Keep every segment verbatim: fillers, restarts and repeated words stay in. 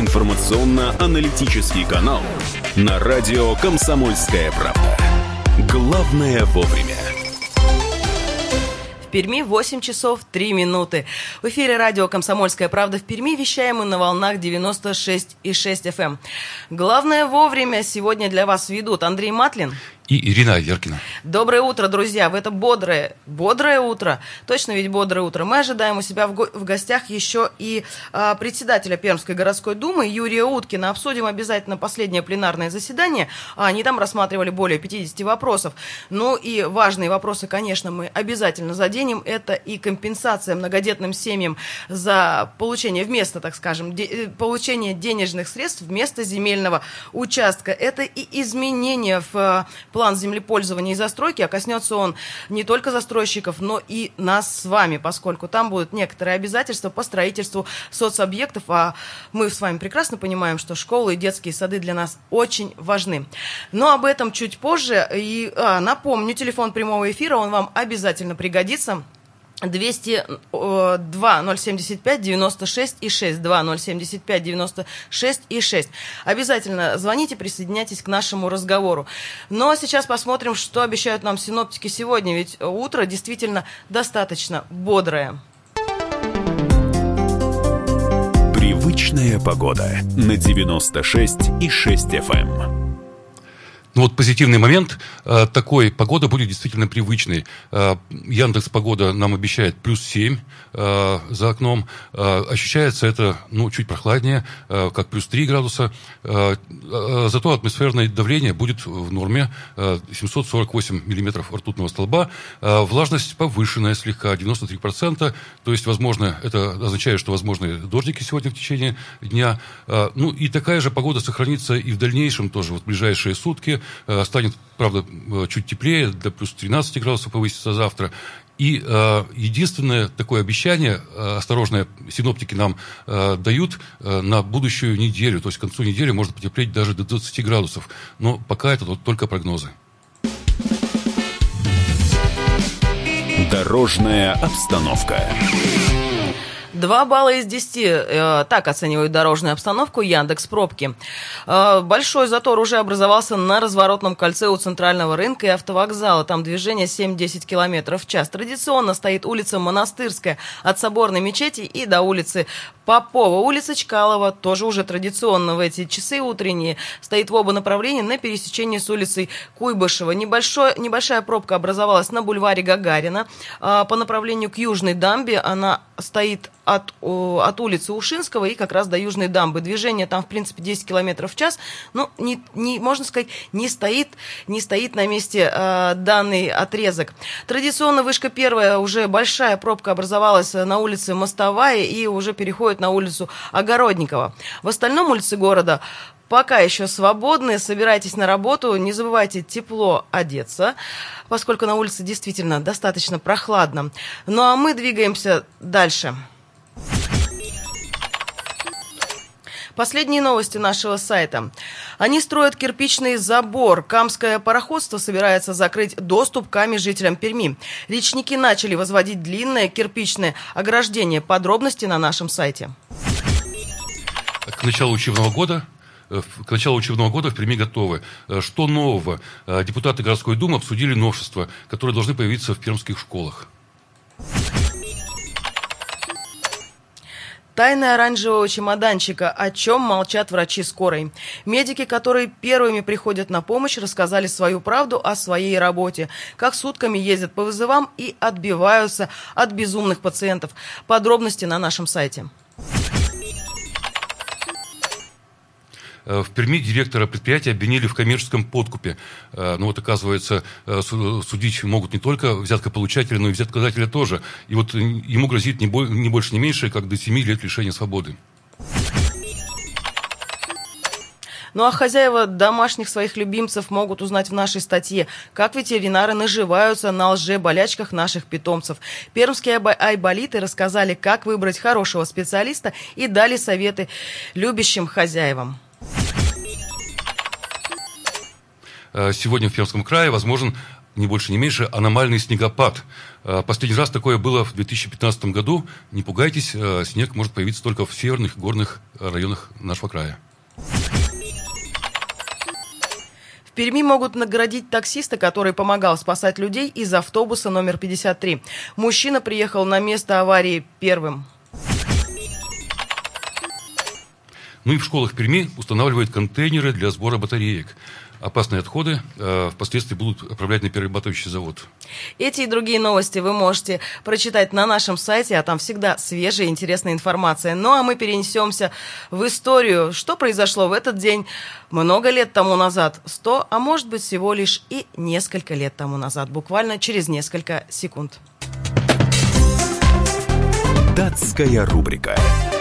информационно-аналитический канал на радио «Комсомольская правда». Главное вовремя. В Перми восемь часов три минуты. В эфире радио «Комсомольская правда» в Перми. Вещаем мы на волнах девяносто шесть и шесть эф эм. Главное вовремя сегодня для вас ведут Андрей Матлин и Ирина Аверкина. Доброе утро, друзья! В это бодрое, бодрое утро, точно ведь бодрое утро, мы ожидаем у себя в, го- в гостях еще и а, председателя Пермской городской думы Юрия Уткина. Обсудим обязательно последнее пленарное заседание. А, они там рассматривали более пятьдесят вопросов. Ну и важные вопросы, конечно, мы обязательно заденем. Это и компенсация многодетным семьям за получение вместо, так скажем, де- получение денежных средств вместо земельного участка. Это и изменения в план землепользования и застройки, а коснется он не только застройщиков, но и нас с вами, поскольку там будут некоторые обязательства по строительству соцобъектов, а мы с вами прекрасно понимаем, что школы и детские сады для нас очень важны. Но об этом чуть позже. И а, напомню, телефон прямого эфира, он вам обязательно пригодится. двести два ноль семьдесят пять девяносто шесть и шесть, два ноль семьдесят пять девяносто шесть и шесть. Обязательно звоните, присоединяйтесь к нашему разговору. Ну а сейчас посмотрим, что обещают нам синоптики сегодня, ведь утро действительно достаточно бодрое. Привычная погода на девяносто шесть и шесть эф эм. Ну вот позитивный момент, э, такой погода будет действительно привычной. Э, Яндекс.Погода нам обещает плюс семь э, за окном. Э, ощущается это, ну, чуть прохладнее, э, как плюс три градуса. Э, э, зато атмосферное давление будет в норме, э, семьсот сорок восемь миллиметров ртутного столба. Э, влажность повышенная слегка, девяносто три процента. То есть, возможно, это означает, что возможны дождики сегодня в течение дня. Э, ну и такая же погода сохранится и в дальнейшем тоже, вот в ближайшие сутки. Станет, правда, чуть теплее, до плюс тринадцать градусов повысится завтра. И э, единственное такое обещание, э, осторожное, синоптики нам э, дают э, на будущую неделю. То есть к концу недели может потеплеть даже до двадцати градусов. Но пока это вот только прогнозы. Дорожная обстановка. Два балла из десяти. Э, так оценивают дорожную обстановку Яндекс.Пробки. Э, большой затор уже образовался на разворотном кольце у центрального рынка и автовокзала. Там движение семь-десять километров в час. Традиционно стоит улица Монастырская от Соборной мечети и до улицы Попова. Улица Чкалова тоже уже традиционно в эти часы утренние стоит в оба направления на пересечении с улицей Куйбышева. Небольшой, небольшая пробка образовалась на бульваре Гагарина э, по направлению к Южной дамбе. Она стоит От, от улицы Ушинского и как раз до Южной дамбы. Движение там, в принципе, десять километров в час. Ну, не, не, можно сказать, не стоит, не стоит на месте э, данный отрезок. Традиционно вышка первая, уже большая пробка образовалась на улице Мостовая и уже переходит на улицу Огородникова. В остальном улицы города пока еще свободны. Собирайтесь на работу. Не забывайте тепло одеться, поскольку на улице действительно достаточно прохладно. Ну а мы двигаемся дальше. Последние новости нашего сайта. Они строят кирпичный забор. Камское пароходство собирается закрыть доступ к Каме жителям Перми. Речники начали возводить длинное кирпичное ограждение. Подробности на нашем сайте. К началу учебного года К началу учебного года в Перми готовы. Что нового? Депутаты городской думы обсудили новшества, которые должны появиться в пермских школах. Тайна оранжевого чемоданчика. О чем молчат врачи скорой. Медики, которые первыми приходят на помощь, рассказали свою правду о своей работе. Как сутками ездят по вызовам и отбиваются от безумных пациентов. Подробности на нашем сайте. В Перми директора предприятия обвинили в коммерческом подкупе. Ну вот, оказывается, судить могут не только взяткополучателя, но и взяткодателя тоже. И вот ему грозит не больше, не меньше, как до семи лет лишения свободы. Ну а хозяева домашних своих любимцев могут узнать в нашей статье, как ветеринары наживаются на лжеболячках наших питомцев. Пермские айболиты рассказали, как выбрать хорошего специалиста и дали советы любящим хозяевам. Сегодня в Пермском крае возможен не больше, не меньше, аномальный снегопад. Последний раз такое было в две тысячи пятнадцатом году. Не пугайтесь, снег может появиться только в северных горных районах нашего края. В Перми могут наградить таксиста, который помогал спасать людей из автобуса номер пятьдесят три. Мужчина приехал на место аварии первым. Ну и в школах Перми устанавливают контейнеры для сбора батареек. Опасные отходы э, впоследствии будут отправлять на перерабатывающий завод. Эти и другие новости вы можете прочитать на нашем сайте, а там всегда свежая и интересная информация. Ну а мы перенесемся в историю. Что произошло в этот день много лет тому назад? Сто, а может быть всего лишь и несколько лет тому назад. Буквально через несколько секунд. Датская рубрика.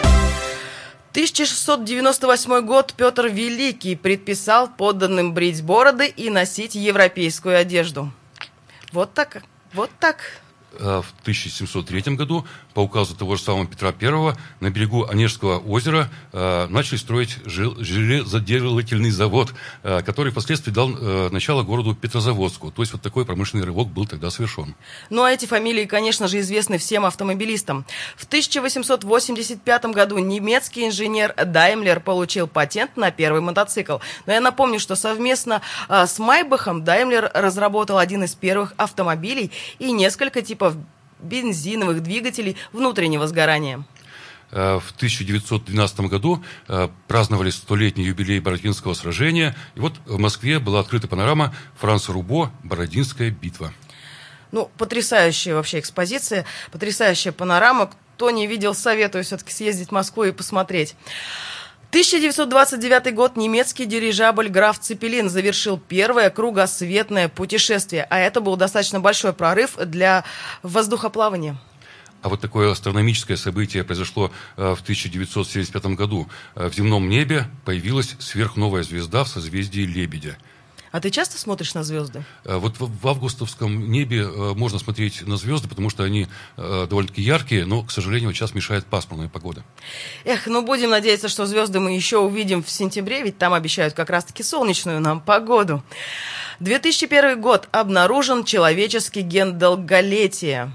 тысяча шестьсот девяносто восьмой год. Петр Великий предписал подданным брить бороды и носить европейскую одежду. Вот так, вот так. В тысяча семьсот третьем году по указу того же самого Петра Первого на берегу Онежского озера э, начали строить железоделательный завод, э, который впоследствии дал э, начало городу Петрозаводску. То есть вот такой промышленный рывок был тогда совершен. Ну а эти фамилии, конечно же, известны всем автомобилистам. В тысяча восемьсот восемьдесят пятом году немецкий инженер Даймлер получил патент на первый мотоцикл. Но я напомню, что совместно э, с Майбахом Даймлер разработал один из первых автомобилей и несколько типов бензиновых двигателей внутреннего сгорания. В тысяча девятьсот двенадцатом году праздновали столетний юбилей Бородинского сражения. И вот в Москве была открыта панорама Франца Рубо «Бородинская битва». Ну, потрясающая вообще экспозиция, потрясающая панорама. Кто не видел, советую все-таки съездить в Москву и посмотреть. тысяча девятьсот двадцать девятый год. Немецкий дирижабль «Граф Цепелин» завершил первое кругосветное путешествие. А это был достаточно большой прорыв для воздухоплавания. А вот такое астрономическое событие произошло в тысяча девятьсот семьдесят пятом году. В земном небе появилась сверхновая звезда в созвездии Лебедя. А ты часто смотришь на звезды? Вот в августовском небе можно смотреть на звезды, потому что они довольно-таки яркие, но, к сожалению, сейчас мешает пасмурная погода. Эх, ну будем надеяться, что звезды мы еще увидим в сентябре, ведь там обещают как раз-таки солнечную нам погоду. две тысячи первый год. Обнаружен человеческий ген долголетия.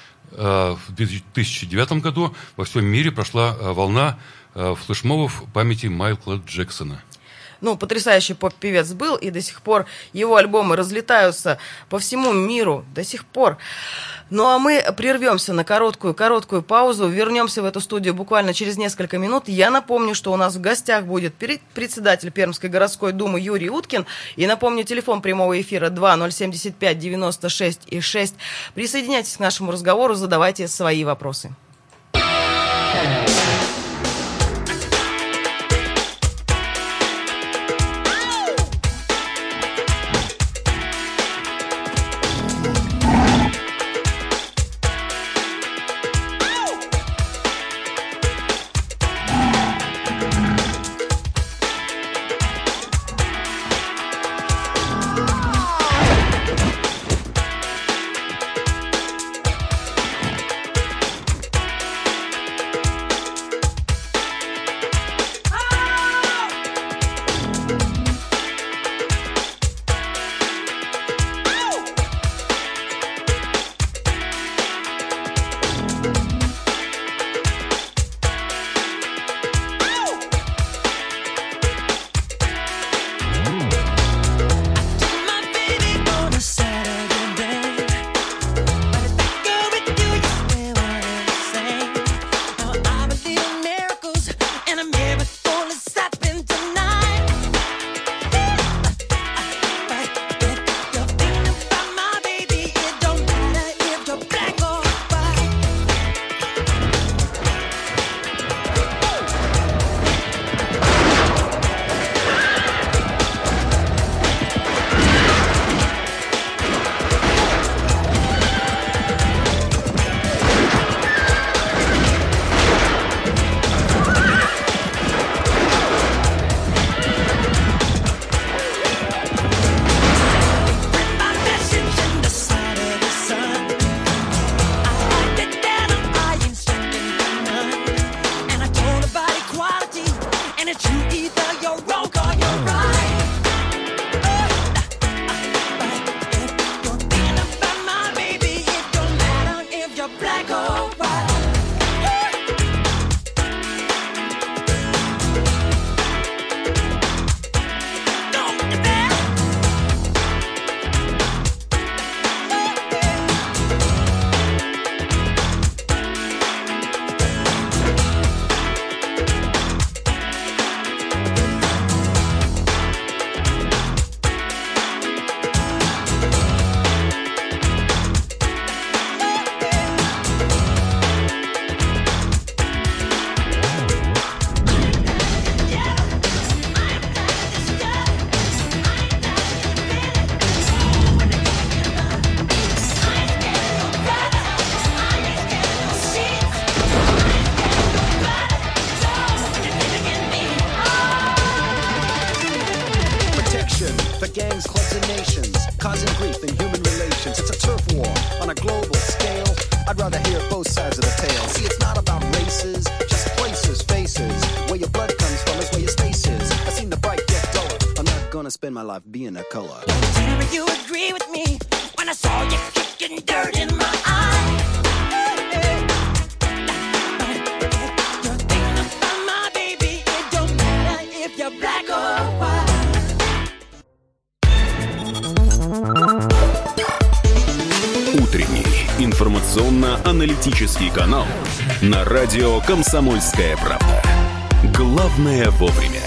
В две тысячи девятом году во всем мире прошла волна флешмобов памяти Майкла Джексона. Ну, потрясающий поп-певец был, и до сих пор его альбомы разлетаются по всему миру, до сих пор. Ну, а мы прервемся на короткую-короткую паузу, вернемся в эту студию буквально через несколько минут. Я напомню, что у нас в гостях будет председатель Пермской городской думы Юрий Уткин. И напомню, телефон прямого эфира два ноль семьдесят пять девяносто шесть и шесть. Присоединяйтесь к нашему разговору, задавайте свои вопросы. See, it's not about races, just places, faces. Where your blood comes from is where your space is. I seen the bright get duller. I'm not gonna spend my life being a color. Tell me you agree with me when I saw you kicking dirt in my eye. You're thinking about my baby. It don't matter if you're black or white. Утренний информационно-аналитический канал на радио «Комсомольская правда». Главное вовремя.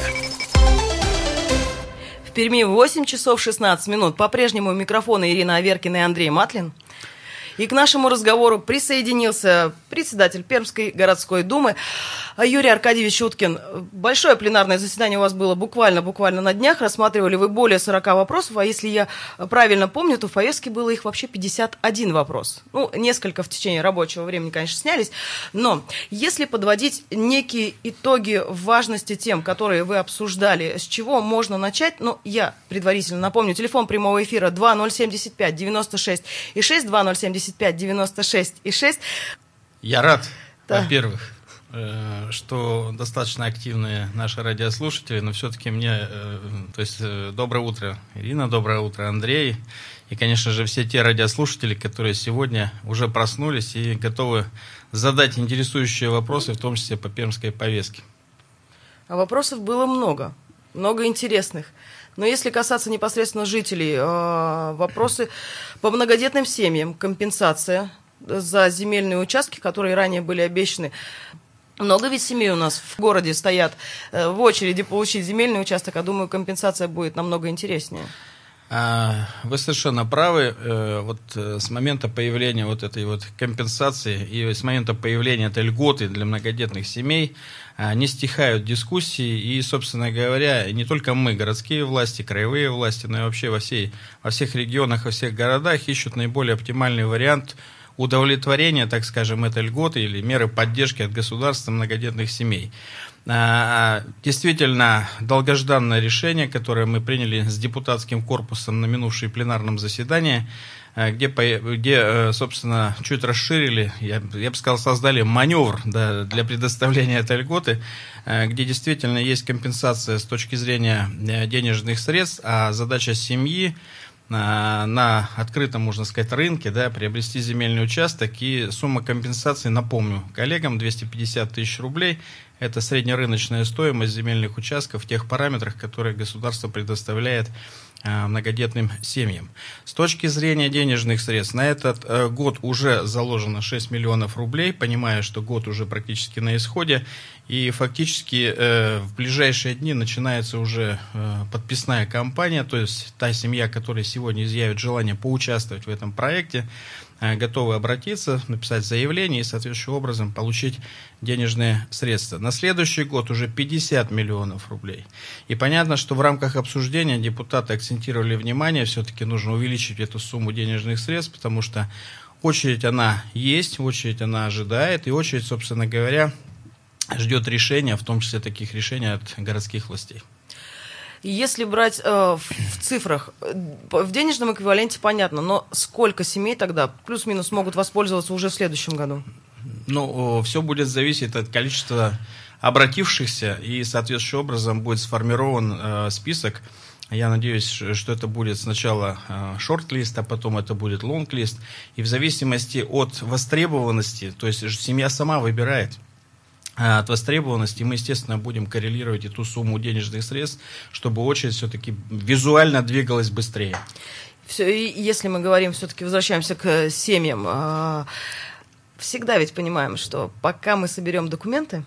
В Перми восемь часов шестнадцать минут. По-прежнему у микрофона Ирина Аверкина и Андрей Матлин. И к нашему разговору присоединился председатель Пермской городской думы Юрий Аркадьевич Уткин. Большое пленарное заседание у вас было буквально-буквально на днях. Рассматривали вы более сорока вопросов, а если я правильно помню, то в повестке было их вообще пятьдесят один вопрос. Ну, несколько в течение рабочего времени, конечно, снялись. Но если подводить некие итоги важности тем, которые вы обсуждали, с чего можно начать? Ну, я предварительно напомню, телефон прямого эфира два ноль семьдесят пять девяносто шесть и шесть, два ноль семьдесят пять девяносто шесть и шесть. Я рад, да. во-первых, что достаточно активные наши радиослушатели, но все-таки мне, то есть доброе утро, Ирина, доброе утро, Андрей, и, конечно же, все те радиослушатели, которые сегодня уже проснулись и готовы задать интересующие вопросы, в том числе по пермской повестке. А вопросов было много, много интересных. Но если касаться непосредственно жителей, вопросы по многодетным семьям, компенсация за земельные участки, которые ранее были обещаны. Много ведь семей у нас в городе стоят в очереди получить земельный участок, а думаю, компенсация будет намного интереснее. Вы совершенно правы. Вот с момента появления вот этой вот компенсации и с момента появления этой льготы для многодетных семей не стихают дискуссии. И, собственно говоря, не только мы, городские власти, краевые власти, но и вообще во, всей, во всех регионах, во всех городах ищут наиболее оптимальный вариант удовлетворения, так скажем, этой льготы или меры поддержки от государства многодетных семей. Действительно, долгожданное решение, которое мы приняли с депутатским корпусом на минувшем пленарном заседании, где, где собственно, чуть расширили, я, я бы сказал, создали маневр, да, для предоставления этой льготы, где действительно есть компенсация с точки зрения денежных средств, а задача семьи на, на открытом, можно сказать, рынке, да, приобрести земельный участок, и сумма компенсации, напомню коллегам, двести пятьдесят тысяч рублей. Это среднерыночная стоимость земельных участков в тех параметрах, которые государство предоставляет э, многодетным семьям. С точки зрения денежных средств, на этот э, год уже заложено шесть миллионов рублей, понимая, что год уже практически на исходе, и фактически э, в ближайшие дни начинается уже э, подписная кампания, то есть та семья, которая сегодня изъявит желание поучаствовать в этом проекте, готовы обратиться, написать заявление и соответствующим образом получить денежные средства. На следующий год уже пятьдесят миллионов рублей. И понятно, что в рамках обсуждения депутаты акцентировали внимание, все-таки нужно увеличить эту сумму денежных средств, потому что очередь она есть, очередь она ожидает, и очередь, собственно говоря, ждет решения, в том числе таких решений от городских властей. Если брать э, в, в цифрах, в денежном эквиваленте понятно, но сколько семей тогда плюс-минус могут воспользоваться уже в следующем году? Ну, все будет зависеть от количества обратившихся, и соответствующим образом будет сформирован э, список. Я надеюсь, что это будет сначала э, шорт-лист, а потом это будет лонг-лист. И в зависимости от востребованности, то есть семья сама выбирает, от востребованности, мы, естественно, будем коррелировать эту сумму денежных средств, чтобы очередь все-таки визуально двигалась быстрее. Все, и если мы говорим, все-таки возвращаемся к семьям, всегда ведь понимаем, что пока мы соберем документы,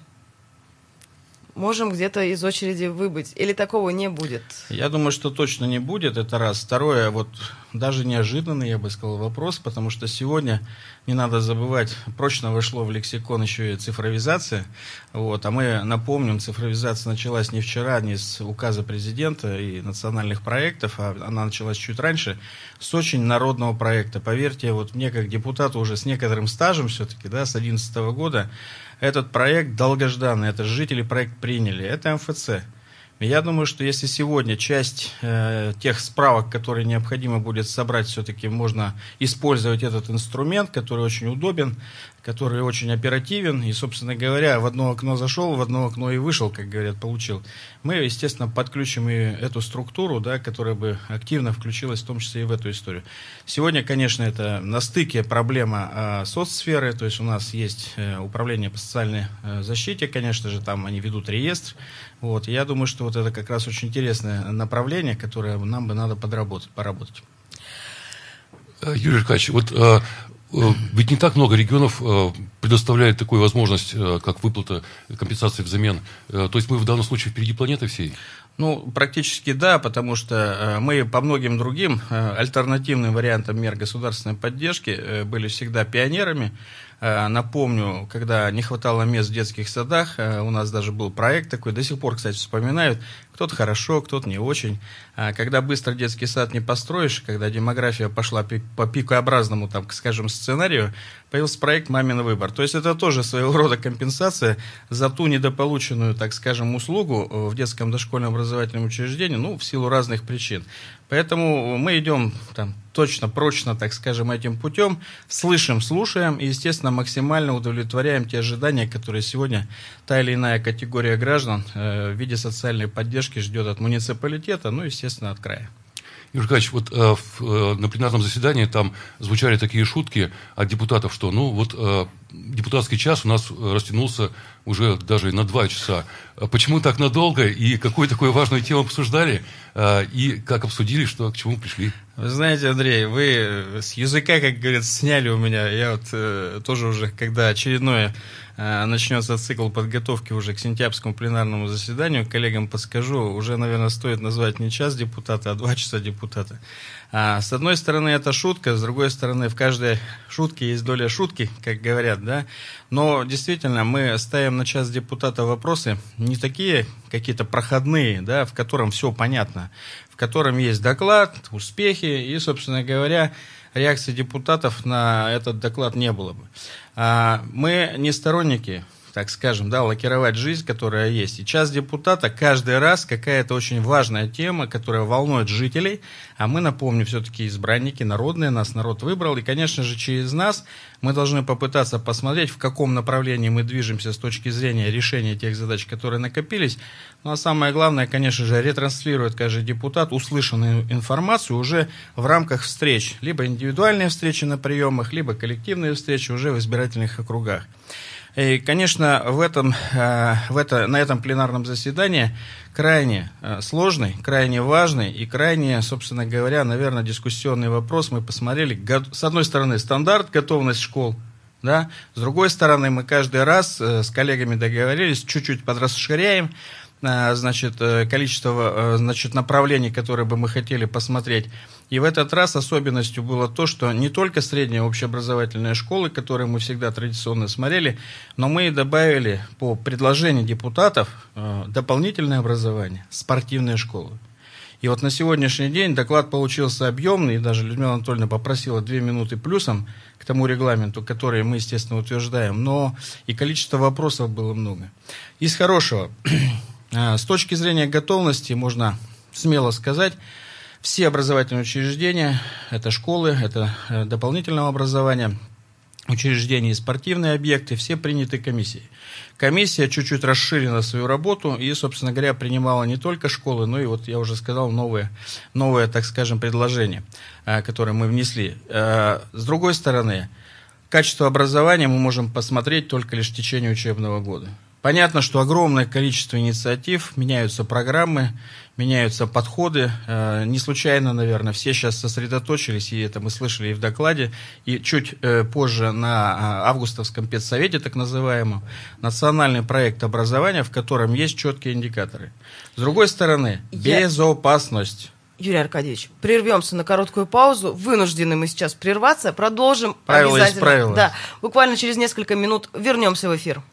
можем где-то из очереди выбыть. Или такого не будет? Я думаю, что точно не будет, это раз. Второе, вот даже неожиданный, я бы сказал, вопрос, потому что сегодня, не надо забывать, прочно вошло в лексикон еще и цифровизация. Вот, а мы напомним, цифровизация началась не вчера, не с указа президента и национальных проектов, а она началась чуть раньше, с очень народного проекта. Поверьте, вот мне как депутату уже с некоторым стажем все-таки, да, с две тысячи одиннадцатого года, этот проект долгожданный, это жители проект приняли, это эм эф цэ. Я думаю, что если сегодня часть э, тех справок, которые необходимо будет собрать, все-таки можно использовать этот инструмент, который очень удобен, который очень оперативен, и, собственно говоря, в одно окно зашел, в одно окно и вышел, как говорят, получил. Мы, естественно, подключим и эту структуру, да, которая бы активно включилась, в том числе и в эту историю. Сегодня, конечно, это на стыке проблема э, соцсферы, то есть у нас есть э, управление по социальной э, защите, конечно же, там они ведут реестр. Вот, я думаю, что вот это как раз очень интересное направление, которое нам бы надо подработать, поработать. Юрий Аркадьевич, вот э, э, ведь не так много регионов э, предоставляет такую возможность, э, как выплата компенсации взамен. Э, то есть мы в данном случае впереди планеты всей? Ну, практически да, потому что э, мы по многим другим э, альтернативным вариантам мер государственной поддержки э, были всегда пионерами. Э, напомню, когда не хватало мест в детских садах, э, у нас даже был проект такой, до сих пор, кстати, вспоминают, кто-то хорошо, кто-то не очень. А когда быстро детский сад не построишь, когда демография пошла пи- по пикообразному, там, скажем, сценарию, появился проект «Мамин выбор». То есть это тоже своего рода компенсация за ту недополученную, так скажем, услугу в детском дошкольном образовательном учреждении, ну, в силу разных причин. Поэтому мы идем там, точно, прочно, так скажем, этим путем, слышим, слушаем и, естественно, максимально удовлетворяем те ожидания, которые сегодня та или иная категория граждан э, в виде социальной поддержки ждет от муниципалитета, ну, естественно, от края. Юрий Аркадьевич, вот э, в, э, на пленарном заседании там звучали такие шутки от депутатов, что ну вот э, депутатский час у нас растянулся уже даже на два часа. Почему так надолго и какую такую важную тему обсуждали э, и как обсудили, что к чему пришли? Вы знаете, Андрей, вы с языка, как говорят, сняли у меня. Я вот э, тоже уже, когда очередное э, начнется цикл подготовки уже к сентябрьскому пленарному заседанию, коллегам подскажу, уже, наверное, стоит назвать не час депутата, а два часа депутата. А, с одной стороны, это шутка, с другой стороны, в каждой шутке есть доля шутки, как говорят, да. Но действительно, мы ставим на час депутата вопросы не такие какие-то проходные, да, в котором все понятно, в котором есть доклад, успехи и, собственно говоря, реакции депутатов на этот доклад не было бы. А, мы не сторонники, так скажем, да, лакировать жизнь, которая есть. И час депутата каждый раз какая-то очень важная тема, которая волнует жителей, а мы, напомню, все-таки избранники народные, нас народ выбрал, и, конечно же, через нас мы должны попытаться посмотреть, в каком направлении мы движемся с точки зрения решения тех задач, которые накопились. Ну, а самое главное, конечно же, ретранслирует каждый депутат услышанную информацию уже в рамках встреч, либо индивидуальные встречи на приемах, либо коллективные встречи уже в избирательных округах. И, конечно, в этом, в это, на этом пленарном заседании крайне сложный, крайне важный и крайне, собственно говоря, наверное, дискуссионный вопрос. Мы посмотрели, с одной стороны, стандарт, готовность школ, да? С другой стороны, мы каждый раз с коллегами договорились, чуть-чуть подрасширяем, значит, количество, значит, направлений, которые бы мы хотели посмотреть. И в этот раз особенностью было то, что не только средние общеобразовательные школы, которые мы всегда традиционно смотрели, но мы и добавили по предложению депутатов дополнительное образование, спортивные школы. И вот на сегодняшний день доклад получился объемный, и даже Людмила Анатольевна попросила две минуты плюсом к тому регламенту, который мы, естественно, утверждаем, но и количество вопросов было много. Из хорошего, с точки зрения готовности, можно смело сказать, все образовательные учреждения, это школы, это дополнительного образования, учреждения и спортивные объекты, все приняты комиссией. Комиссия чуть-чуть расширила свою работу и, собственно говоря, принимала не только школы, но и, вот я уже сказал, новые, новые, так скажем, предложения, которые мы внесли. С другой стороны, качество образования мы можем посмотреть только лишь в течение учебного года. Понятно, что огромное количество инициатив, меняются программы, меняются подходы. Не случайно, наверное, все сейчас сосредоточились, и это мы слышали и в докладе, и чуть позже на августовском педсовете, так называемом, национальный проект образования, в котором есть четкие индикаторы. С другой стороны, безопасность. Юрий Аркадьевич, прервемся на короткую паузу. Вынуждены мы сейчас прерваться. Продолжим правила обязательно. Есть правила. Да, буквально через несколько минут вернемся в эфир.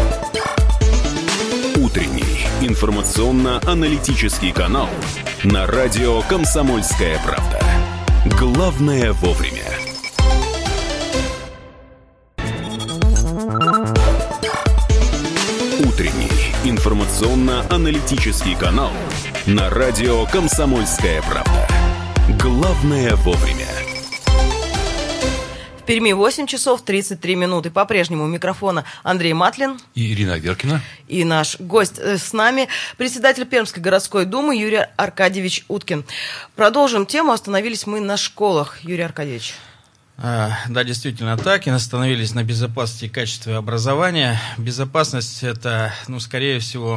Утренний информационно-аналитический канал на радио «Комсомольская правда». Главное вовремя. Утренний информационно-аналитический канал на радио «Комсомольская правда». Главное вовремя. В Перми восемь часов тридцать три минуты. По-прежнему у микрофона Андрей Матлин. И Ирина Аверкина. И наш гость с нами, председатель Пермской городской думы Юрий Аркадьевич Уткин. Продолжим тему. Остановились мы на школах. Юрий Аркадьевич. Да, действительно так. И остановились на безопасности и качестве образования. Безопасность – это, ну, скорее всего,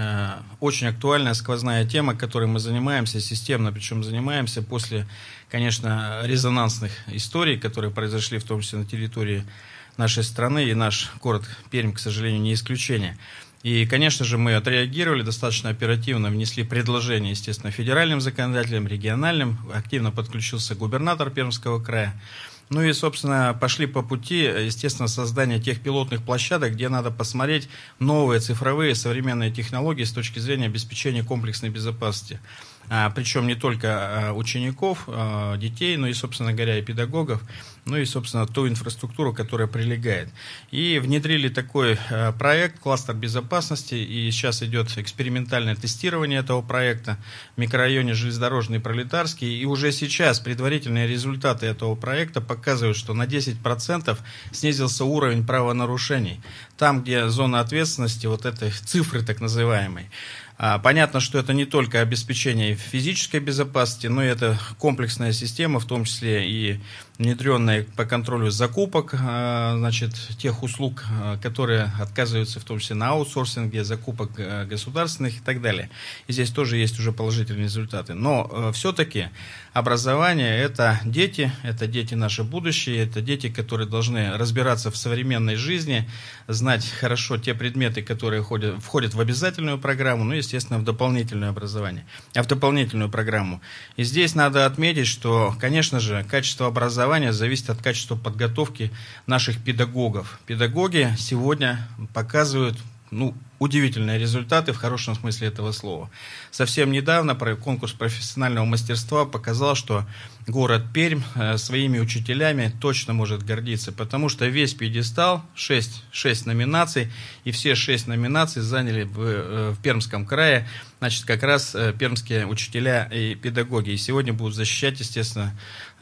очень актуальная сквозная тема, которой мы занимаемся, системно причем занимаемся после, конечно, резонансных историй, которые произошли в том числе на территории нашей страны, и наш город Пермь, к сожалению, не исключение. И, конечно же, мы отреагировали достаточно оперативно, внесли предложения, естественно, федеральным законодателям, региональным, активно подключился губернатор Пермского края. Ну и, собственно, пошли по пути, естественно, создания тех пилотных площадок, где надо посмотреть новые цифровые современные технологии с точки зрения обеспечения комплексной безопасности. А, причем не только учеников, а, детей, но и, собственно говоря, и педагогов, ну и, собственно, ту инфраструктуру, которая прилегает. И внедрили такой а, проект «Кластер безопасности», и сейчас идет экспериментальное тестирование этого проекта в микрорайоне Железнодорожный Пролетарский, и уже сейчас предварительные результаты этого проекта показывают, что на десять процентов снизился уровень правонарушений. Там, где зона ответственности, вот этой цифры так называемой. Понятно, что это не только обеспечение физической безопасности, но и это комплексная система, в том числе и внедренная по контролю закупок, значит, тех услуг, которые отказываются в том числе на аутсорсинге, закупок государственных и так далее. И здесь тоже есть уже положительные результаты. Но все-таки образование – это дети, это дети наше будущее, это дети, которые должны разбираться в современной жизни, знать хорошо те предметы, которые входят, входят в обязательную программу, ну, естественно, в дополнительное образование, а в дополнительную программу. И здесь надо отметить, что, конечно же, качество образования зависит от качества подготовки наших педагогов. Педагоги сегодня показывают, ну, удивительные результаты в хорошем смысле этого слова. Совсем недавно конкурс профессионального мастерства показал, что город Пермь своими учителями точно может гордиться, потому что весь пьедестал, шесть, шесть номинаций, и все шесть номинаций заняли в, в Пермском крае, значит, как раз пермские учителя и педагоги. И сегодня будут защищать, естественно,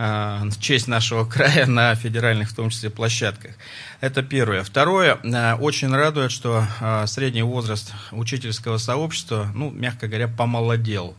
честь нашего края на федеральных, в том числе, площадках. Это первое. Второе, очень радует, что средний возраст учительского сообщества, ну, мягко говоря, помолодел.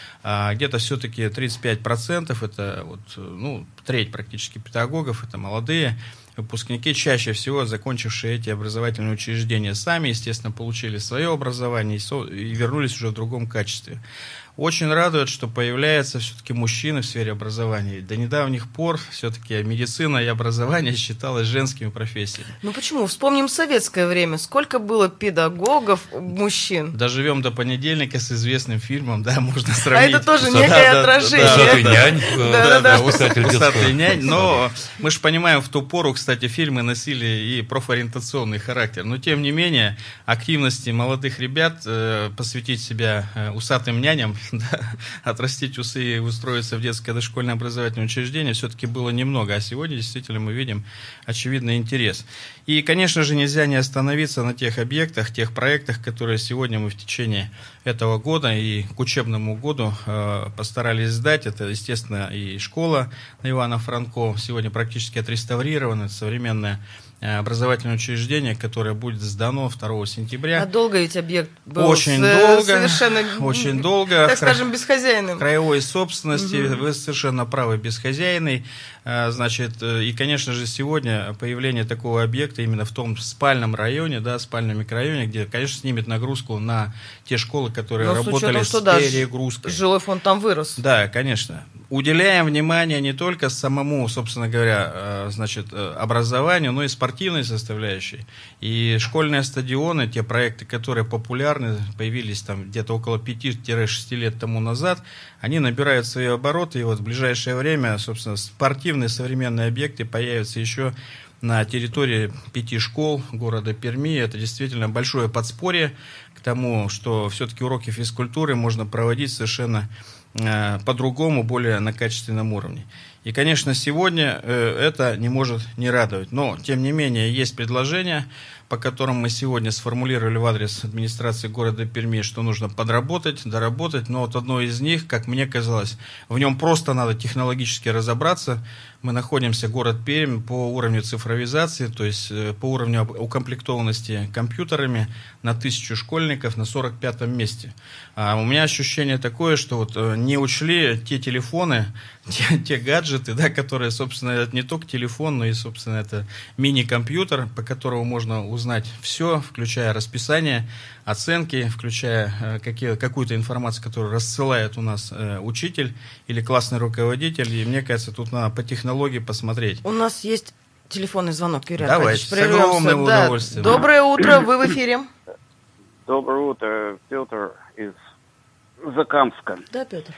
А где-то все-таки тридцать пять процентов, это вот, ну, треть практически педагогов, это молодые выпускники, чаще всего закончившие эти образовательные учреждения сами, естественно, получили свое образование и вернулись уже в другом качестве. Очень радует, что появляются все-таки мужчины в сфере образования. До недавних пор все-таки медицина и образование считалось женскими профессиями. Ну почему? Вспомним советское время. Сколько было педагогов, мужчин? Доживем до понедельника с известным фильмом, да, можно сравнить. А это тоже некое да, отражение. «Усатый нянь». Да-да-да. «Усатый нянь». Но мы же понимаем, в ту пору, кстати, фильмы носили и профориентационный характер. Но, тем не менее, активности молодых ребят э, посвятить себя э, усатым няням, да, отрастить усы и устроиться в детское дошкольное образовательное учреждение все-таки было немного, а сегодня действительно мы видим очевидный интерес. И, конечно же, нельзя не остановиться на тех объектах, тех проектах, которые сегодня мы в течение этого года и к учебному году э, постарались сдать. Это, естественно, и школа на Ивана Франко, сегодня практически отреставрирована, современная образовательное учреждение, которое будет сдано второго сентября. А долго ведь объект был очень с, долго, совершенно, очень долго, так скажем, бесхозяйным. Краевой собственности, угу. Вы совершенно правы, бесхозяйный. Значит, и, конечно же, сегодня появление такого объекта именно в том спальном районе, да, спальном микрорайоне, где, конечно, снимет нагрузку на те школы, которые Но работали с, с учетом, перегрузкой. Жилой фонд там вырос. Да, конечно. Уделяем внимание не только самому, собственно говоря, значит, образованию, но и спортивной составляющей. И школьные стадионы, те проекты, которые популярны, появились там где-то около пяти-шести лет тому назад, они набирают свои обороты, и вот в ближайшее время, собственно, спортивные современные объекты появятся еще на территории пяти школ города Перми. Это действительно большое подспорье к тому, что все-таки уроки физкультуры можно проводить совершенно э, по-другому, более на качественном уровне. И, конечно, сегодня э, это не может не радовать. Но, тем не менее, есть предложения по которым мы сегодня сформулировали в адрес администрации города Перми, что нужно подработать, доработать. Но вот одно из них, как мне казалось, в нем просто надо технологически разобраться. Мы находимся, город Пермь, по уровню цифровизации, то есть по уровню укомплектованности компьютерами на тысячу школьников на сорок пятом месте. А у меня ощущение такое, что вот не учли те телефоны, те, те гаджеты, да, которые, собственно, это не только телефон, но и, собственно, это мини-компьютер, по которому можно узнать все, включая расписание, оценки, включая э, какие, какую-то информацию, которую рассылает у нас э, учитель или классный руководитель. И мне кажется, тут надо по технологии посмотреть. У нас есть телефонный звонок, Юрий Давайте, Аркадьевич. с огромным Да. удовольствием. Доброе утро, вы в эфире. Доброе утро, Петр из Закамска. Да, Петр.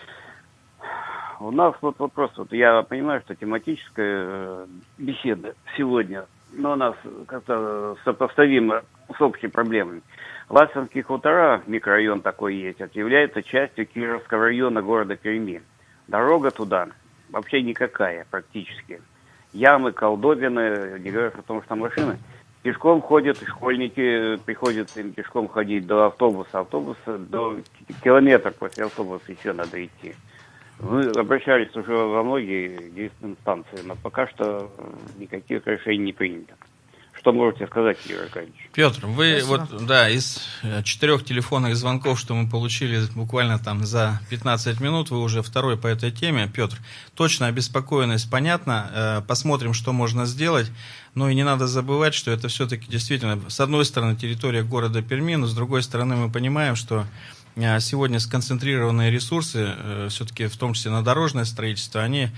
У нас вот вопрос, вот я понимаю, что тематическая э, беседа сегодня, но у нас как-то сопоставимо с общей проблемой. Ласинские хутора, микрорайон такой есть, это является частью Кировского района города Перми. Дорога туда вообще никакая практически. Ямы, колдобины, не говоря о том, что там машины. Пешком ходят, школьники, приходится им пешком ходить до автобуса. Автобуса до километра после автобуса еще надо идти. Мы обращались уже во многие действия инстанции, но пока что никаких решений не принято. Что можете сказать, Юрий Аркадьевич? Петр, вы Спасибо. вот, да, из четырех телефонных звонков, что мы получили буквально там за пятнадцать минут, вы уже второй по этой теме. Петр, точно обеспокоенность понятна, посмотрим, что можно сделать, но и не надо забывать, что это все-таки действительно, с одной стороны, территория города Перми, но с другой стороны мы понимаем, что сегодня сконцентрированные ресурсы, все-таки в том числе на дорожное строительство, они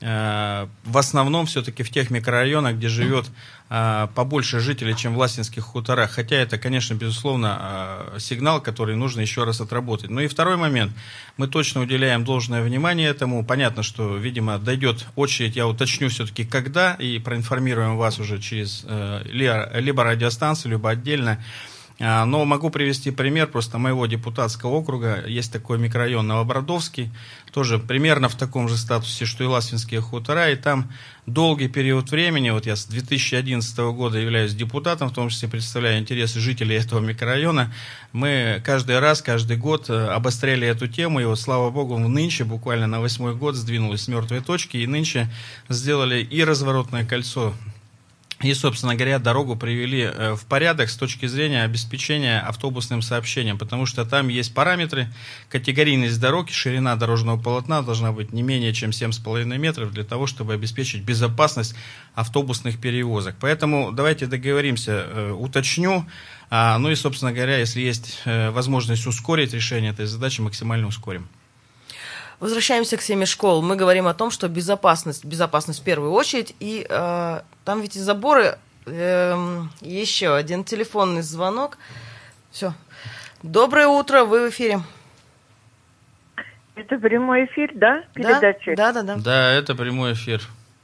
в основном все-таки в тех микрорайонах, где живет побольше жителей, чем в Ласинских хуторах. Хотя это, конечно, безусловно, сигнал, который нужно еще раз отработать. Ну и второй момент. Мы точно уделяем должное внимание этому. Понятно, что, видимо, дойдет очередь, я уточню все-таки когда, и проинформируем вас уже через либо радиостанцию, либо отдельно. Но могу привести пример просто моего депутатского округа. Есть такой микрорайон Новобродовский, тоже примерно в таком же статусе, что и Ласинские хутора. И там долгий период времени, вот я с две тысячи одиннадцатого года являюсь депутатом, в том числе представляю интересы жителей этого микрорайона. Мы каждый раз, каждый год обостряли эту тему. И вот, слава богу, нынче, буквально на восьмой год, сдвинулись с мертвой точки. И нынче сделали и разворотное кольцо, и, собственно говоря, дорогу привели в порядок с точки зрения обеспечения автобусным сообщением, потому что там есть параметры, категорийность дороги, ширина дорожного полотна должна быть не менее чем семь с половиной метров для того, чтобы обеспечить безопасность автобусных перевозок. Поэтому давайте договоримся, уточню, ну и, собственно говоря, если есть возможность ускорить решение этой задачи, максимально ускорим. Возвращаемся к теме школ. Мы говорим о том, что безопасность, безопасность в первую очередь, и э, там ведь и заборы. Э, еще один телефонный звонок. Все. Доброе утро, вы в эфире. Это прямой эфир, да, передача? Да, да, да. Да, это прямой эфир.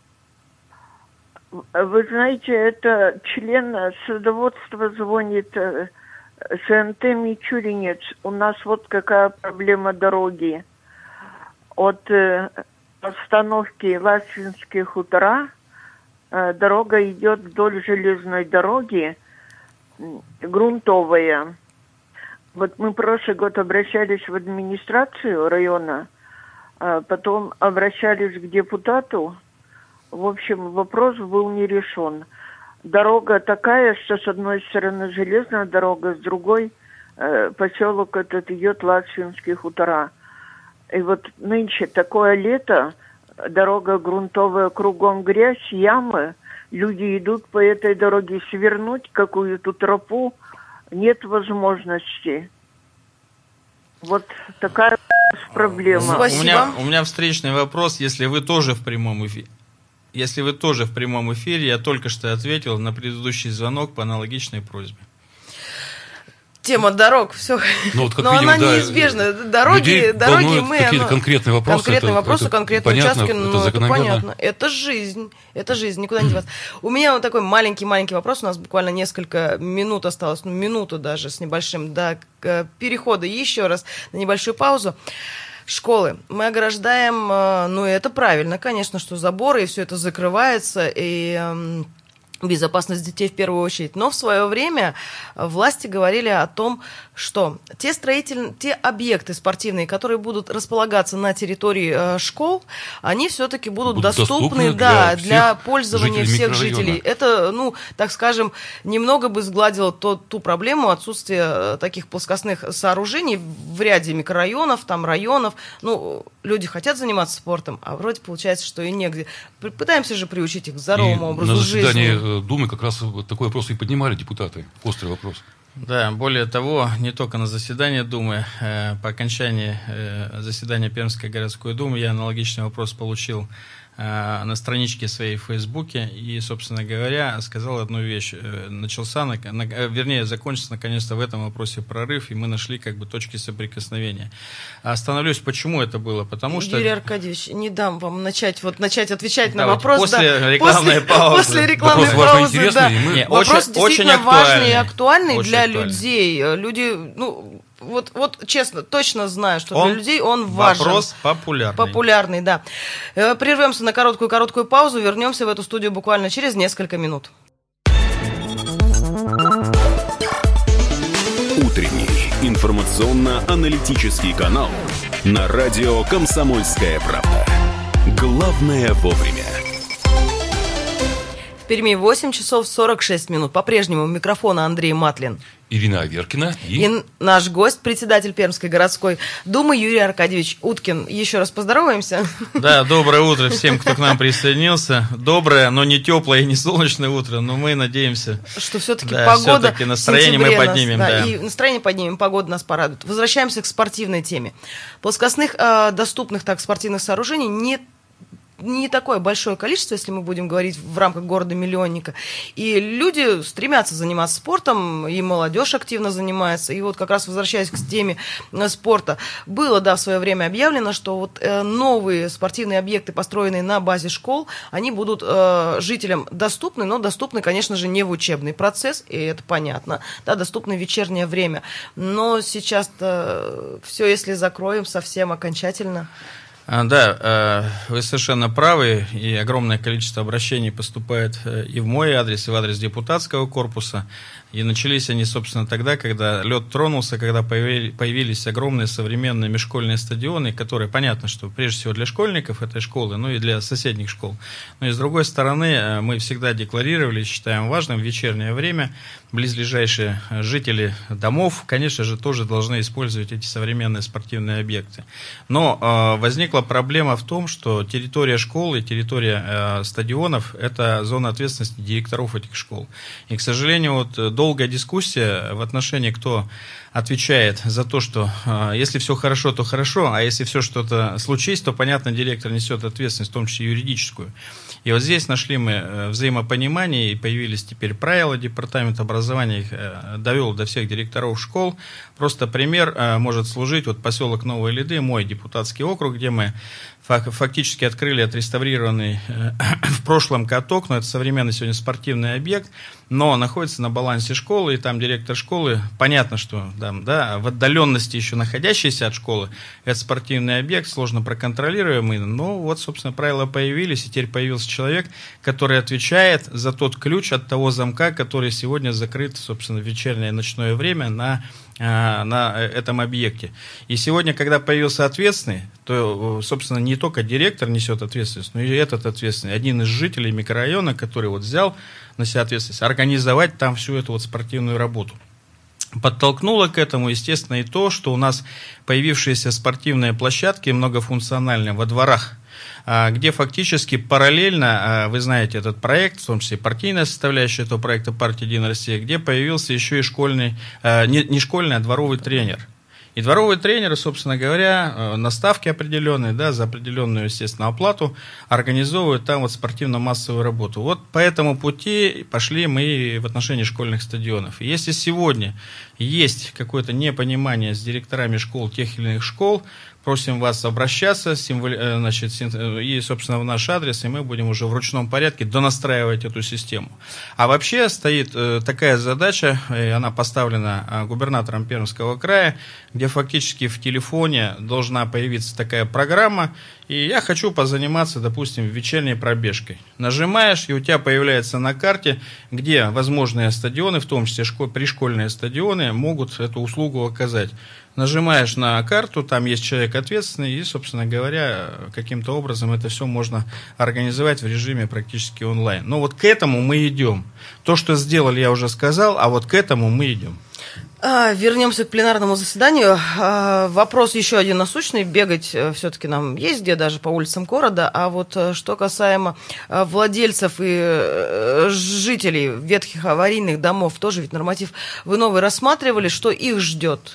Вы знаете, это член садоводства звонит СНТ Мичуринец. У нас вот какая проблема дороги. От э, остановки Ласинские хутора э, дорога идет вдоль железной дороги, грунтовая. Вот мы прошлый год обращались в администрацию района, э, потом обращались к депутату. В общем, вопрос был не решен. Дорога такая, что с одной стороны железная дорога, с другой э, поселок этот идет Ласинские хутора. И вот нынче такое лето, дорога грунтовая, кругом грязь, ямы, люди идут по этой дороге, свернуть какую-то тропу нет возможности. Вот такая проблема. Спасибо. У меня, у меня встречный вопрос, если вы тоже в прямом эфире. Если вы тоже в прямом эфире, я только что ответил на предыдущий звонок по аналогичной просьбе. Тема дорог, все. Ну, вот, как Но видим, она да, неизбежна. Дороги, людей дороги волнуют мы... какие-то оно- конкретные вопросы. Конкретные это- вопросы, это конкретные понятно, участки, это ну, это закономерно. понятно. Это жизнь. Это жизнь, никуда не деваться. У меня вот такой маленький-маленький вопрос. У нас буквально несколько минут осталось, ну, минуту даже с небольшим, до к- перехода. Еще раз на небольшую паузу. Школы. Мы ограждаем, э, ну, это правильно, конечно, что заборы, и все это закрывается, и... эм, безопасность детей в первую очередь. Но в свое время власти говорили о том, что те строительные, те объекты спортивные, которые будут располагаться на территории э, школ, они все-таки будут, будут доступны, доступны да, для, для пользования всех жителей. Это, ну, так скажем, немного бы сгладило то, ту проблему отсутствия таких плоскостных сооружений в ряде микрорайонов, там районов. Ну, люди хотят заниматься спортом, а вроде получается, что и негде. Пытаемся же приучить их к здоровому и образу жизни. Думы как раз такой вопрос и поднимали депутаты, острый вопрос. Да, более того, не только на заседании Думы, э, по окончании э, заседания Пермской городской думы я аналогичный вопрос получил э, на страничке своей в Фейсбуке и, собственно говоря, сказал одну вещь. Э, начался, на, на, вернее, закончился наконец-то в этом вопросе прорыв, и мы нашли как бы точки соприкосновения. Остановлюсь, почему это было, потому что... Юрий Аркадьевич, не дам вам начать, вот, начать отвечать Давайте, на вопрос. После да, рекламной после, паузы. После рекламной вопрос паузы, да. Мы... Не, вопрос очень, действительно очень важный и актуальный очень для актуальный. людей. Люди, ну, вот, вот честно, точно знаю, что он, для людей он важен. Вопрос популярный. Популярный, да. Прервемся на короткую-короткую паузу, вернемся в эту студию буквально через несколько минут. Утренний информационно-аналитический канал на радио «Комсомольская правда». Главное вовремя. В Перми восемь часов сорок шесть минут. По-прежнему у микрофона Андрей Матлин. Ирина Аверкина и... и наш гость, председатель Пермской городской думы Юрий Аркадьевич Уткин. Еще раз поздороваемся. Да, доброе утро всем, кто к нам присоединился. Доброе, но не теплое и не солнечное утро, но мы надеемся, что все-таки да, погода все-таки настроение мы поднимем. Нас, да, да. И настроение поднимем, погода нас порадует. Возвращаемся к спортивной теме. Плоскостных, э, доступных так спортивных сооружений нет. Не такое большое количество, если мы будем говорить в рамках города-миллионника. И люди стремятся заниматься спортом, и молодежь активно занимается. И вот как раз возвращаясь к теме спорта, было, да, в свое время объявлено, что вот э, новые спортивные объекты, построенные на базе школ, они будут э, жителям доступны, но доступны, конечно же, не в учебный процесс, и это понятно, да, доступны в вечернее время. Но сейчас-то все, если закроем совсем окончательно... Да, вы совершенно правы, и огромное количество обращений поступает и в мой адрес, и в адрес депутатского корпуса. И начались они, собственно, тогда, когда лед тронулся, когда появились огромные современные межшкольные стадионы, которые, понятно, что прежде всего для школьников этой школы, но и для соседних школ. Но и с другой стороны, мы всегда декларировали, считаем важным, в вечернее время близлежащие жители домов, конечно же, тоже должны использовать эти современные спортивные объекты. Но э, возникла проблема в том, что территория школ и территория э, стадионов – это зона ответственности директоров этих школ. И, к сожалению, вот долгая дискуссия в отношении, кто отвечает за то, что э, если все хорошо, то хорошо, а если все что-то случись, то, понятно, директор несет ответственность, в том числе юридическую. И вот здесь нашли мы взаимопонимание, и появились теперь правила. Департамент образования их э, довел до всех директоров школ. Просто пример э, может служить вот поселок Новые Лиды, мой депутатский округ, где мы фактически открыли отреставрированный э, в прошлом каток, но это современный сегодня спортивный объект, но находится на балансе школы, и там директор школы, понятно, что там, да, в отдаленности еще находящийся от школы, это спортивный объект, сложно проконтролируемый, но вот, собственно, правила появились, и теперь появился человек, который отвечает за тот ключ от того замка, который сегодня закрыт, собственно, в вечернее и ночное время на на этом объекте. И сегодня, когда появился ответственный, то, собственно, не только директор несет ответственность, но и этот ответственный, один из жителей микрорайона, который вот взял на себя ответственность, организовать там всю эту вот спортивную работу. Подтолкнуло к этому, естественно, и то, что у нас появившиеся спортивные площадки многофункциональные во дворах, где фактически параллельно, вы знаете этот проект, в том числе партийная составляющая этого проекта партии «Единая Россия», где появился еще и школьный, не, не школьный, а дворовый тренер. И дворовые тренеры, собственно говоря, на ставке определенные, да, за определенную, естественно, оплату организовывают там вот спортивно-массовую работу. Вот по этому пути пошли мы в отношении школьных стадионов. И если сегодня есть какое-то непонимание с директорами школ, тех или иных школ, Просим вас обращаться символ, значит, и, собственно, в наш адрес, и мы будем уже в ручном порядке донастраивать эту систему. А вообще стоит такая задача, и она поставлена губернатором Пермского края, где фактически в телефоне должна появиться такая программа, и я хочу позаниматься, допустим, вечерней пробежкой. Нажимаешь, и у тебя появляется на карте, где возможные стадионы, в том числе пришкольные стадионы, могут эту услугу оказать. Нажимаешь на карту, там есть человек ответственный, и, собственно говоря, каким-то образом это все можно организовать в режиме практически онлайн. Но вот к этому мы идем. То, что сделали, я уже сказал, а вот к этому мы идем. А, вернемся к пленарному заседанию. А, вопрос еще один насущный. Бегать все-таки нам есть где, даже по улицам города. А вот что касаемо владельцев и жителей ветхих аварийных домов, тоже ведь норматив вы новый рассматривали, что их ждет?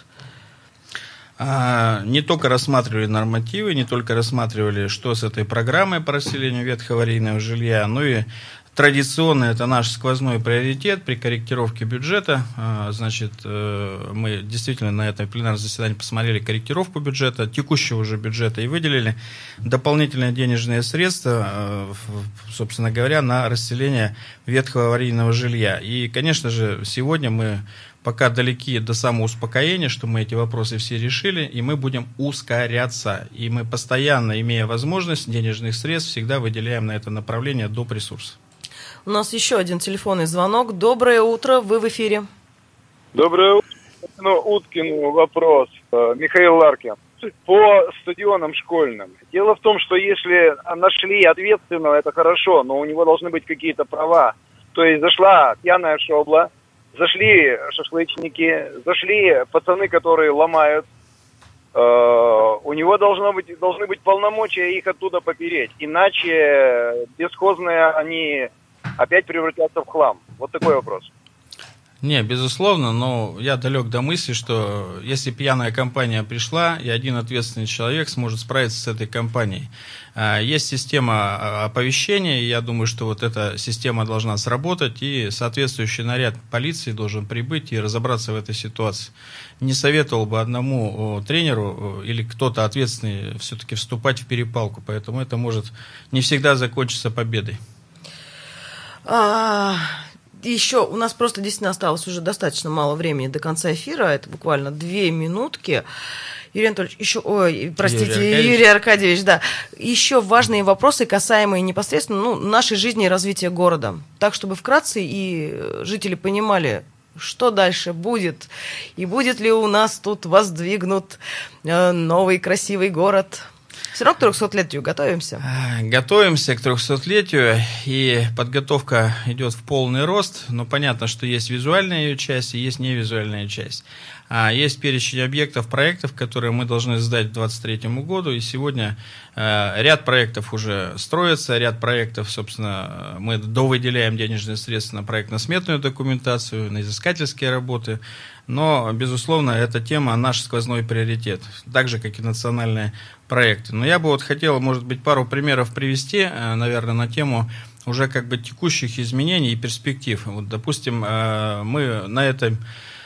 А, не только рассматривали нормативы, не только рассматривали, что с этой программой по расселению ветхого аварийного жилья, но и традиционно это наш сквозной приоритет при корректировке бюджета. Значит, мы действительно на этом пленарном заседании посмотрели корректировку бюджета, текущего уже бюджета, и выделили дополнительные денежные средства, собственно говоря, на расселение ветхого аварийного жилья. И, конечно же, сегодня мы пока далеки до самоуспокоения, что мы эти вопросы все решили, и мы будем ускоряться. И мы постоянно, имея возможность денежных средств, всегда выделяем на это направление доп. Ресурсов. У нас еще один телефонный звонок. Доброе утро, вы в эфире. Доброе утро. Ну, Уткину вопрос. Михаил Ларкин. По стадионам школьным. Дело в том, что если нашли ответственного, это хорошо, но у него должны быть какие-то права. То есть зашла пьяная шобла, зашли шашлычники, зашли пацаны, которые ломают. Э, у него должно быть, должны быть полномочия их оттуда попереть. Иначе бесхозные они опять превратятся в хлам. Вот такой вопрос. Не, безусловно, но я далек до мысли, что если пьяная компания пришла, и один ответственный человек сможет справиться с этой компанией. Есть система оповещения, и я думаю, что вот эта система должна сработать, и соответствующий наряд полиции должен прибыть и разобраться в этой ситуации. Не советовал бы одному тренеру или кто-то ответственный все-таки вступать в перепалку, поэтому это может не всегда закончиться победой. А... Еще у нас просто действительно осталось уже достаточно мало времени до конца эфира, это буквально две минутки. Юрий Анатольевич, еще, ой, простите, Юрий Аркадьевич, Юрий Аркадьевич, да, еще важные вопросы, касаемые непосредственно ну, нашей жизни и развития города. Так, чтобы вкратце и жители понимали, что дальше будет, и будет ли у нас тут воздвигнут новый красивый город. Все равно к трехсотлетию готовимся? Готовимся к трехсотлетию, и подготовка идет в полный рост, но понятно, что есть визуальная ее часть и есть невизуальная часть. Есть перечень объектов, проектов, которые мы должны сдать к двадцать третьему году, и сегодня ряд проектов уже строится, ряд проектов, собственно, мы довыделяем денежные средства на проектно-сметную документацию, на изыскательские работы, но, безусловно, эта тема наш сквозной приоритет, так же, как и национальные проекты. Но я бы вот хотел, может быть, пару примеров привести, наверное, на тему уже как бы текущих изменений и перспектив. Вот, допустим, мы на этом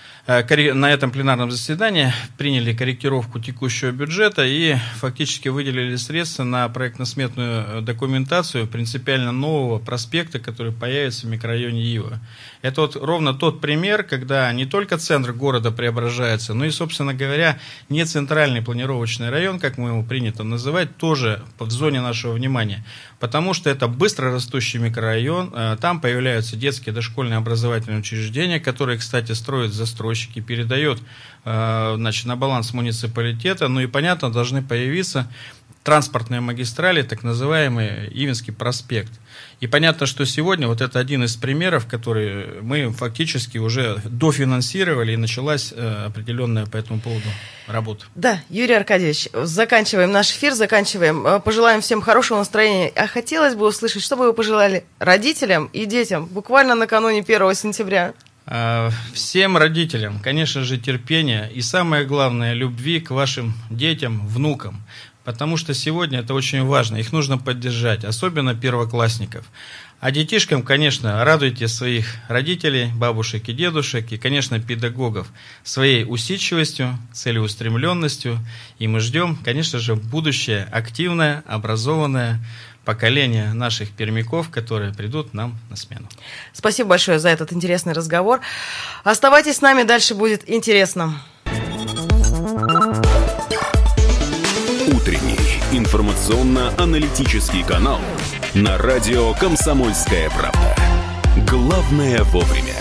На этом пленарном заседании приняли корректировку текущего бюджета и фактически выделили средства на проектно-сметную документацию принципиально нового проспекта, который появится в микрорайоне Ива. Это вот ровно тот пример, когда не только центр города преображается, но и, собственно говоря, не центральный планировочный район, как мы его принято называть, тоже в зоне нашего внимания. Потому что это быстро растущий микрорайон, там появляются детские дошкольные образовательные учреждения, которые, кстати, строят застройщики, передают значит, на баланс муниципалитета, ну и, понятно, должны появиться транспортные магистрали, так называемый Ивенский проспект. И понятно, что сегодня вот это один из примеров, который мы фактически уже дофинансировали, и началась э, определенная по этому поводу работа. Да, Юрий Аркадьевич, заканчиваем наш эфир, заканчиваем. Пожелаем всем хорошего настроения. А хотелось бы услышать, что бы вы пожелали родителям и детям буквально накануне первого сентября? Всем родителям, конечно же, терпения и, самое главное, любви к вашим детям, внукам. Потому что сегодня это очень важно, их нужно поддержать, особенно первоклассников. А детишкам, конечно, радуйте своих родителей, бабушек и дедушек, и, конечно, педагогов своей усидчивостью, целеустремленностью. И мы ждем, конечно же, будущее активное, образованное поколение наших пермяков, которые придут нам на смену. Спасибо большое за этот интересный разговор. Оставайтесь с нами, дальше будет интересно. Утренний информационно-аналитический канал на радио «Комсомольская правда». Главное вовремя.